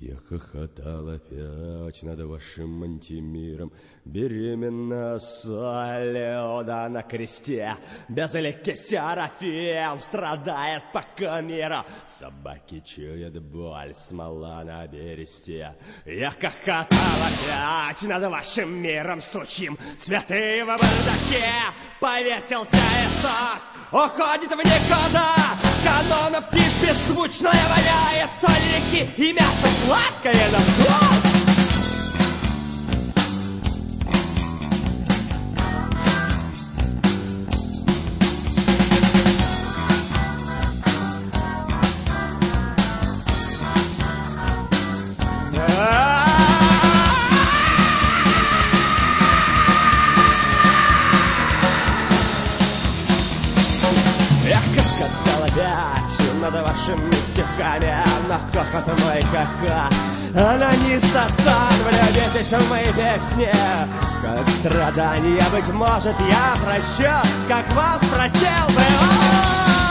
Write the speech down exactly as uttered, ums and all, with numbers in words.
Я хохотал опять над вашим антимиром. Беременна Салюда на кресте. Безликий Серафим страдает пока мира. Собаки чуют боль, смола на бересте. Я хохотал опять над вашим миром сучьим. Святые в бардаке повесился Иисус. Уходит в никуда. Канонов тишь беззвучная воняет. Солики и мясо сладкое на вкус. Над вашими стихами, на хохот мой ха-ха. Анонист останавливайтесь в моей песне. Как страдания, быть может, я прощу, как вас простил бы он.